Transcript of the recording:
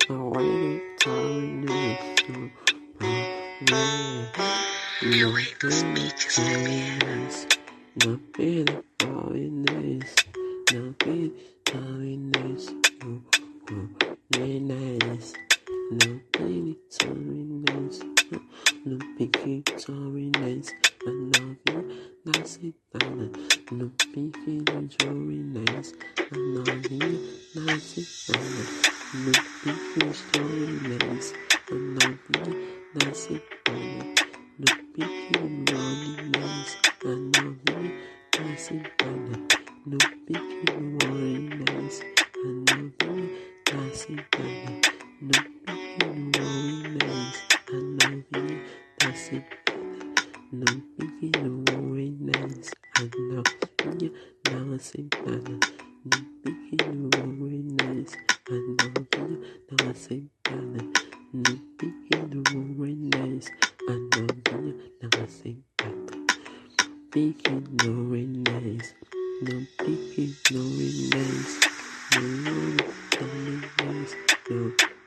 already telling you so. Your way to speak is nice. No feeling how it is. No feeling how it is. Very nice. No feeling so nice. No picky so nice. And no feeling nice it down. No picky so nice. And no feeling nice it down. No picky so nice. And no feeling nice it down. No picking running nice and no very nice and done. No picking worrying nice and no very nice and done. No picking worrying nice and no very nice and done. No picking worrying nice and no very nice and done. No picking worrying nice and no very nice and done. No picking worrying nice and no very nice and done. Picking no very nice. No picking no very nice. No worry, no nice. No